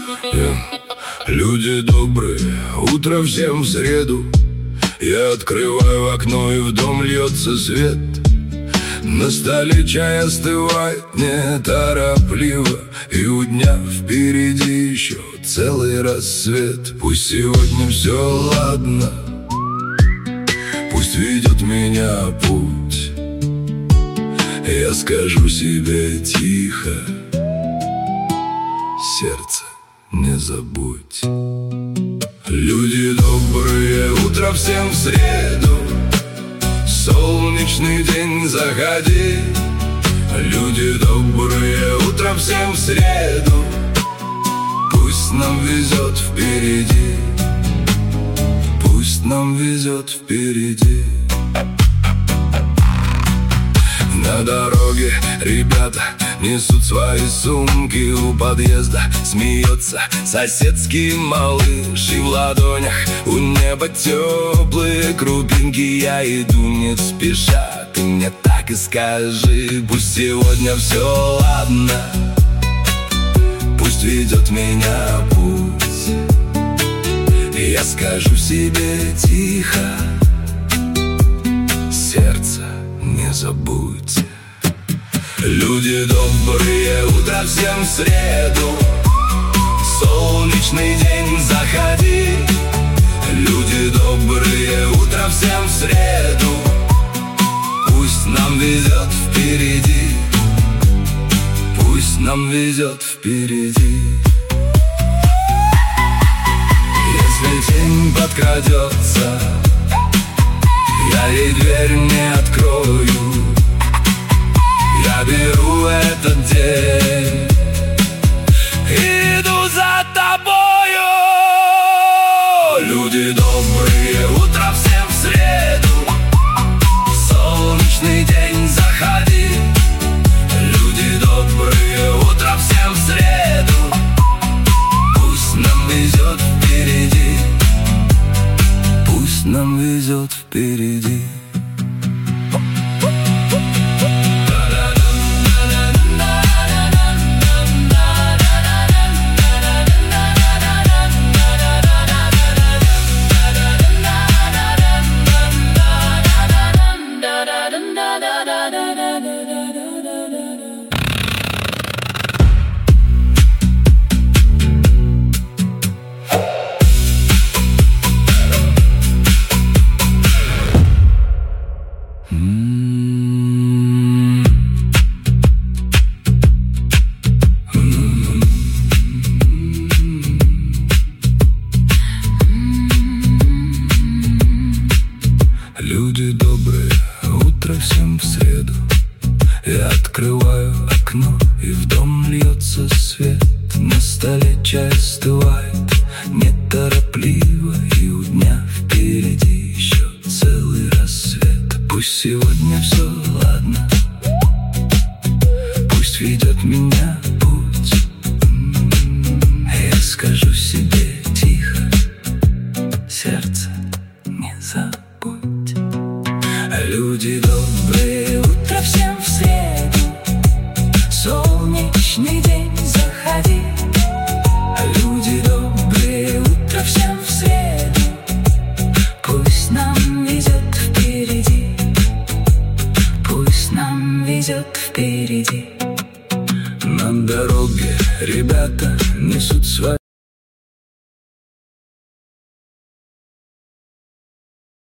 Люди добрые, утро всем в среду. Я открываю окно, и в дом льется свет. На столе чай остывает неторопливо, и у дня впереди еще целый рассвет. Пусть сегодня все ладно, пусть ведет меня путь. Я скажу себе тихо: сердце, не забудь. Люди добрые, утро всем в среду. Солнечный день, заходи. Люди добрые, утро всем в среду. Пусть нам везет впереди, пусть нам везет впереди. На дороге ребята несут свои сумки. У подъезда смеется соседский малыш, и в ладонях у неба теплые крупинки. Я иду не спеша, ты мне так и скажи: пусть сегодня все ладно, пусть ведет меня путь. Я скажу себе тихо: сердце, не забудь. Люди добрые, утро всем в среду. Солнечный день, заходи. Люди добрые, утро всем в среду. Пусть нам везет впереди, пусть нам везет впереди. Если тень подкрадется, я ей дверь не открою. Я беру этот день, иду за тобою. Люди добрые, утро всем в среду. Солнечный день, заходи. Люди добрые, утро всем в среду. Пусть нам везет впереди, пусть нам везет впереди. Люди добрые, утро всем в среду. Я открываю окно, и в дом льется свет. На столе чай остывает, не торопись.